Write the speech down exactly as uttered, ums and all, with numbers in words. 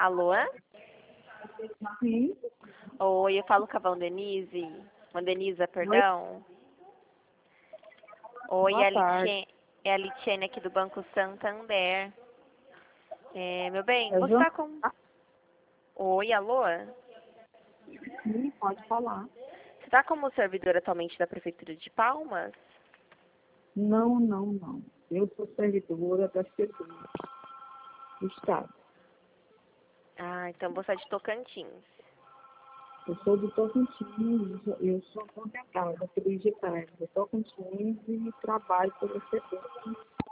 Alô? Sim. Oi, eu falo com a Valdenise. Valdenisa, Oi, perdão. Oi, é boa a tarde. Litiene, é a Litiene aqui do Banco Santander. É, meu bem, É você Joana? tá com... Oi, alô? Sim, pode falar. Você tá como servidor atualmente da Prefeitura de Palmas? Não, não, não. Eu sou servidora da Prefeitura do Estado. Ah, então você é de Tocantins. Eu sou do Tocantins, eu sou contratada pelo I G P A R do Tocantins e trabalho pelo C P.